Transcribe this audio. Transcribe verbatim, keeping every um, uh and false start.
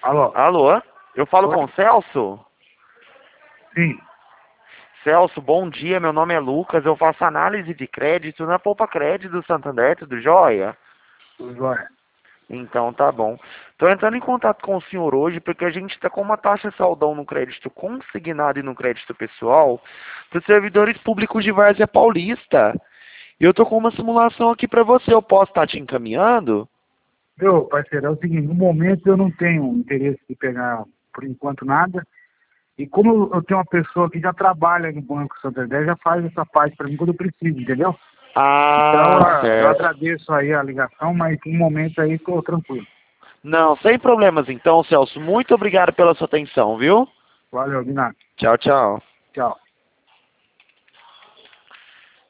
Alô? Alô? Eu falo Oi? com o Celso? Sim. Celso, bom dia. Meu nome é Lucas. Eu faço análise de crédito na Poupa Crédito do Santander, tudo jóia? Tudo jóia. Então tá bom. Estou entrando em contato com o senhor hoje porque a gente está com uma taxa saldão no crédito consignado e no crédito pessoal para os servidores públicos de Várzea Paulista. E eu tô com uma simulação aqui para você. Eu posso estar te encaminhando? Meu parceiro, é o seguinte, no momento eu não tenho interesse de pegar, por enquanto, nada. E como eu tenho uma pessoa que já trabalha no Banco Santander, já faz essa parte para mim quando eu preciso, entendeu? Então, Ah, ah, eu certo. agradeço aí a ligação, mas no momento aí estou tranquilo. Não, sem problemas então, Celso. Muito obrigado pela sua atenção, viu? Valeu, de nada. Tchau, tchau. Tchau.